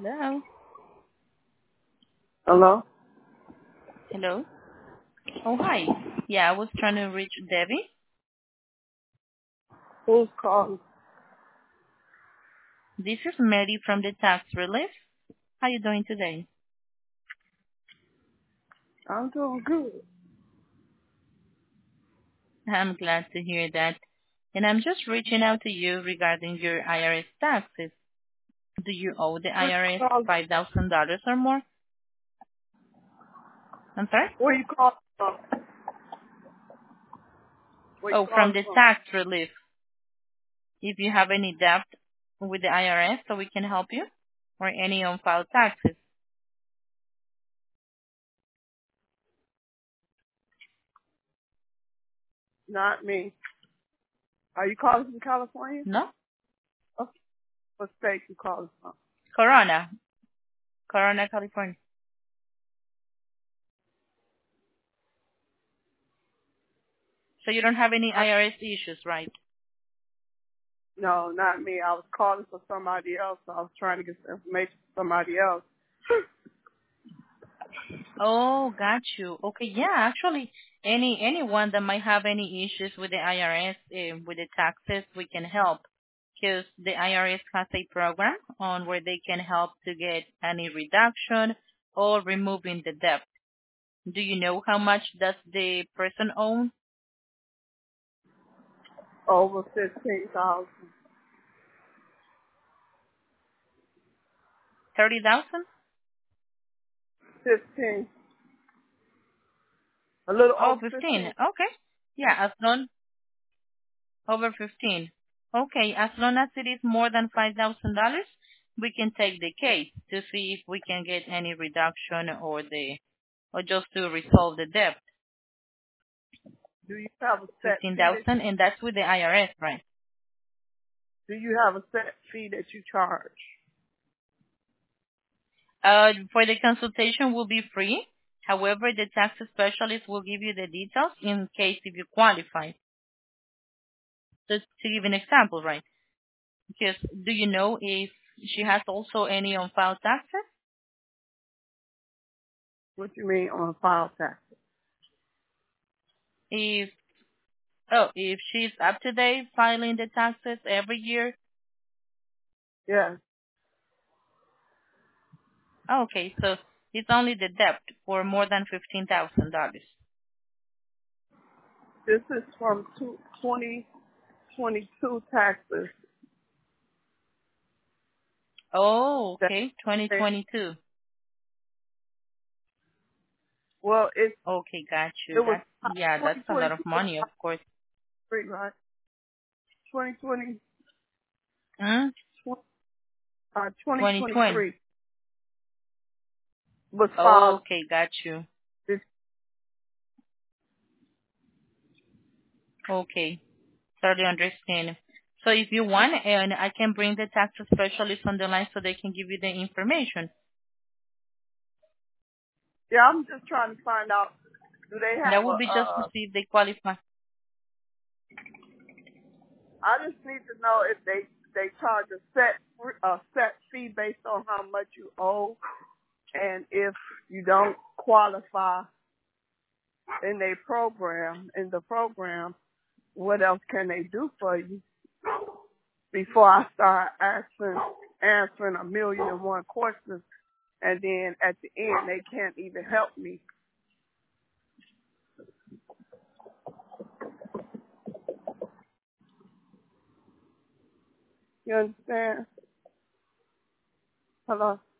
Hello. Hello? Hello. Oh, hi. Yeah, I was trying to reach Debbie. Who's calling? This is Mary from the Tax Relief. How you doing today? I'm doing good. I'm glad to hear that. And I'm just reaching out to you regarding your IRS taxes. Do you owe the Where you IRS calling? $5,000 or more? I'm sorry? Where you calling from? Where you Oh, from calling the from? Tax Relief. If you have any debt with the IRS so we can help you, or any unfiled taxes. Not me. Are you calling from California? No? Oh, what state you calling from? Corona. Corona, California. So you don't have any I, IRS issues, right? no, not me. I was calling for somebody else. I was trying to get some information from somebody else. Oh, got you. Okay, yeah, actually, anyone that might have any issues with the IRS, with the taxes, we can help. Because the IRS has a program on where they can help to get any reduction or removing the debt. Do you know how much does the person own? Over 15,000. 30,000? 15. A little Oh, over 15. 15. Okay. Yeah, as long over 15. Okay, as long as it is more than $5,000, we can take the case to see if we can get any reduction or just to resolve the debt. Do you have a set fee 15,000, and that's with the IRS, right? do you have a set fee that you charge? For the consultation will be free. However, the tax specialist will give you the details in case if you qualify. Just to give an example, right? Because do you know if she has also any unfiled taxes? What you mean on file tax? If if she's up to date filing the taxes every year. Yes. Okay, so it's only the debt for more than $15,000. This is from 2022 taxes. Oh, That, okay, 2022. well, Okay, got it you. was That's a lot of 2022 was money, of course. free, right? 2020, Hmm? 2020. 2023 was filed. Okay, got you. This, Okay, totally understand. So if you want, and I can bring the tax specialist on the line so they can give you the information. yeah, I'm just trying to find out. Do they That have will be just to see if they qualify. I just need to know if they charge a set fee based on how much you owe, and if you don't qualify in the program, what else can they do for you before I start answering 1,000,001 questions, and then at the end they can't even help me. You understand? Hello?